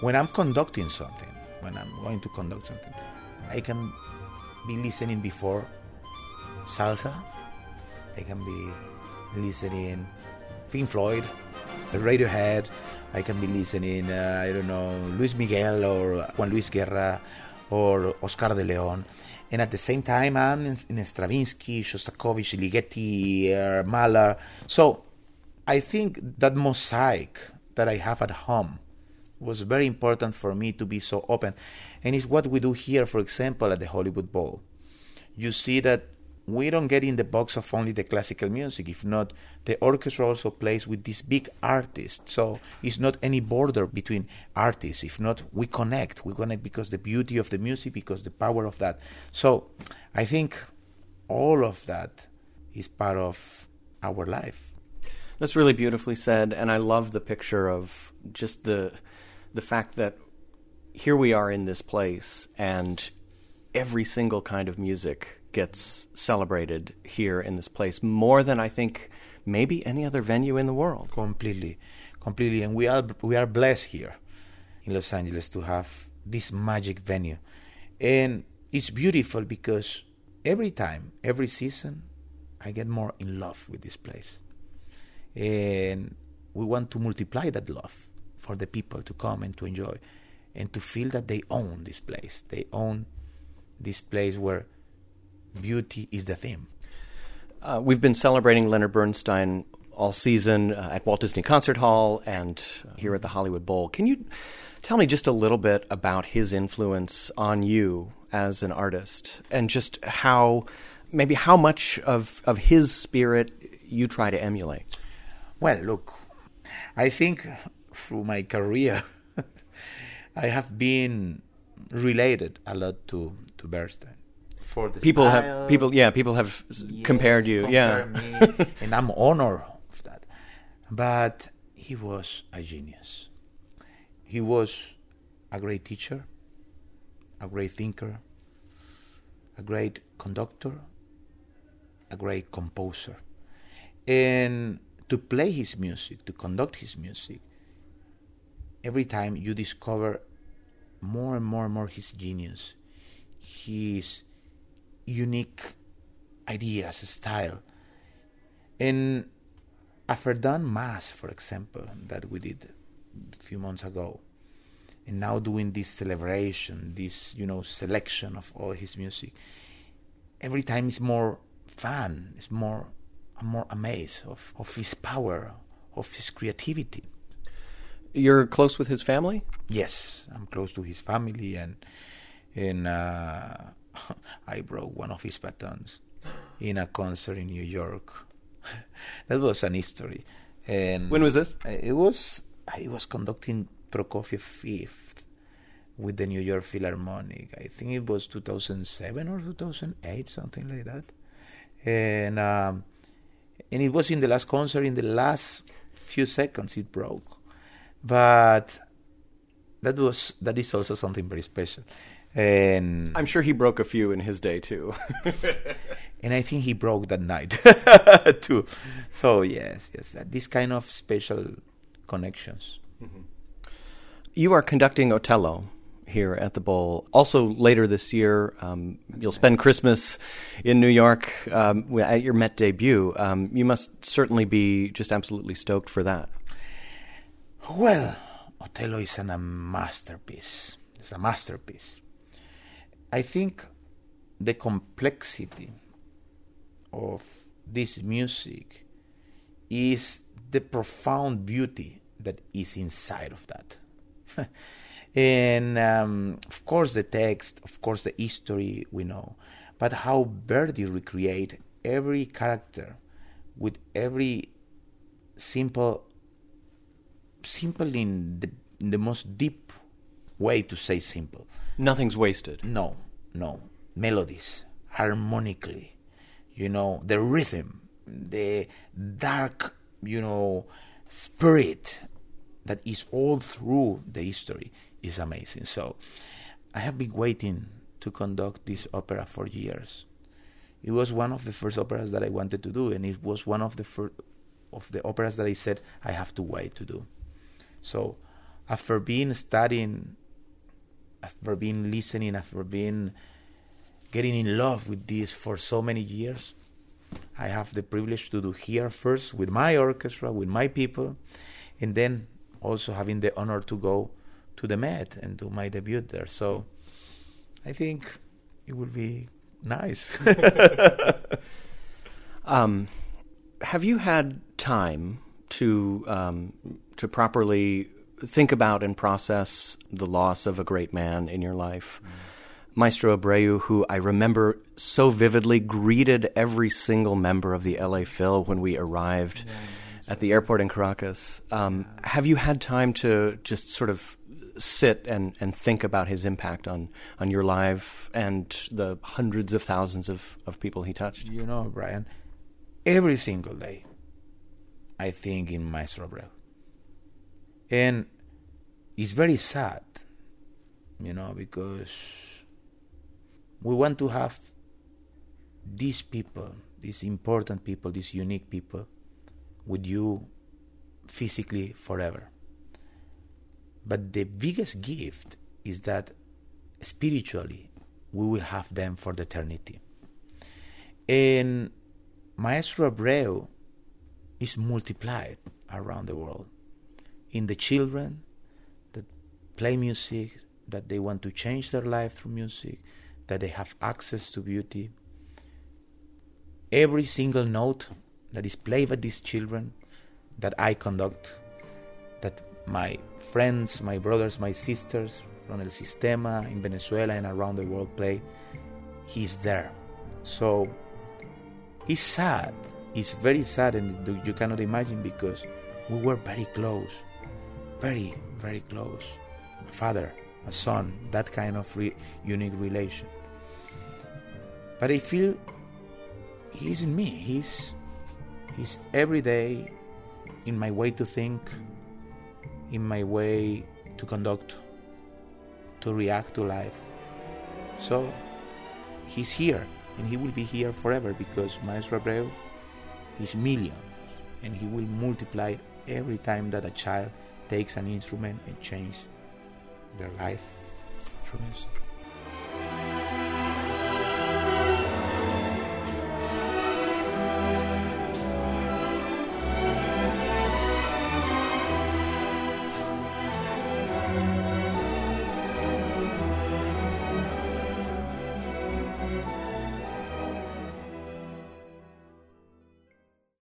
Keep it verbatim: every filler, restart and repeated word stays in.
when I'm conducting something, when I'm going to conduct something, I can be listening before salsa, I can be listening Pink Floyd, Radiohead, I can be listening, uh, I don't know, Luis Miguel or Juan Luis Guerra or Oscar de Leon. And at the same time, I'm in, in Stravinsky, Shostakovich, Ligeti, uh, Mahler. So I think that mosaic that I have at home was very important for me to be so open. And it's what we do here, for example, at the Hollywood Bowl. You see that we don't get in the box of only the classical music. If not, the orchestra also plays with these big artists. So it's not any border between artists. If not, we connect. We connect because the beauty of the music, because the power of that. So I think all of that is part of our life. That's really beautifully said, and I love the picture of just the the fact that here we are in this place, and every single kind of music gets celebrated here in this place more than I think maybe any other venue in the world. Completely, completely, and we are we are blessed here in Los Angeles to have this magic venue, and it's beautiful because every time, every season, I get more in love with this place, and we want to multiply that love for the people to come and to enjoy, and to feel that they own this place. They own this place where beauty is the theme. Uh, we've been celebrating Leonard Bernstein all season uh, at Walt Disney Concert Hall and uh, here at the Hollywood Bowl. Can you tell me just a little bit about his influence on you as an artist, and just how, maybe how much of, of his spirit you try to emulate? Well, look, I think through my career, I have been related a lot to, to Bernstein. For the people style, have people yeah people have yeah, compared you compare yeah me, and I'm honored of that. But he was a genius. He was a great teacher, a great thinker, a great conductor, a great composer. And to play his music, to conduct his music, every time you discover more and more and more his genius, his unique ideas, style. And after done Mass, for example, that we did a few months ago, and now doing this celebration, this, you know, selection of all his music, every time it's more fun, it's more, I'm more amazed of, of his power, of his creativity. You're close with his family? Yes, I'm close to his family, and and uh, I broke one of his batons in a concert in New York. That was an history. And when was this? It was I was conducting Prokofiev Fifth with the New York Philharmonic. I think it was two thousand seven or two thousand eight, something like that. And um, and it was in the last concert. In the last few seconds, it broke. But that was that is also something very special. And I'm sure he broke a few in his day too. And I think he broke that night too. So yes, yes, that, this kind of special connections. Mm-hmm. You are conducting Otello here at the Bowl. Also later this year, um, you'll spend Christmas in New York um, at your Met debut. Um, you must certainly be just absolutely stoked for that. Well, Otello is an, a masterpiece. It's a masterpiece. I think the complexity of this music is the profound beauty that is inside of that. And um, of course the text, of course the history we know, but how Verdi recreate every character with every simple, simple in the, in the most deep way to say simple. Nothing's wasted. No, no. Melodies, harmonically, you know, the rhythm, the dark, you know, spirit that is all through the history is amazing. So I have been waiting to conduct this opera for years. It was one of the first operas that I wanted to do, and it was one of the first of the operas that I said I have to wait to do. So after being studying, after being listening, after being getting in love with this for so many years, I have the privilege to do here first with my orchestra, with my people, and then also having the honor to go to the Met and do my debut there. So I think it will be nice. um, have you had time to um, to properly think about and process the loss of a great man in your life? Mm. Maestro Abreu, who I remember so vividly greeted every single member of the L A Phil when we arrived yeah, at the airport in Caracas. Um, yeah. Have you had time to just sort of sit and, and think about his impact on, on your life and the hundreds of thousands of, of people he touched? You know, Brian, every single day I think in Maestro Abreu. And it's very sad, you know, because we want to have these people, these important people, these unique people with you physically forever. But the biggest gift is that spiritually we will have them for the eternity. And Maestro Abreu is multiplied around the world in the children that play music, that they want to change their life through music, that they have access to beauty. Every single note that is played by these children that I conduct, that my friends, my brothers, my sisters from El Sistema in Venezuela and around the world play, he's there. So it's sad. It's very sad, and you cannot imagine, because we were very close, very, very close. A father, a son, that kind of re- unique relation. But I feel he's in me. He's, he's every day in my way to think, in my way to conduct, to react to life. So he's here, and he will be here forever, because Maestro Abreu is millions, and he will multiply every time that a child takes an instrument and changes their life through music.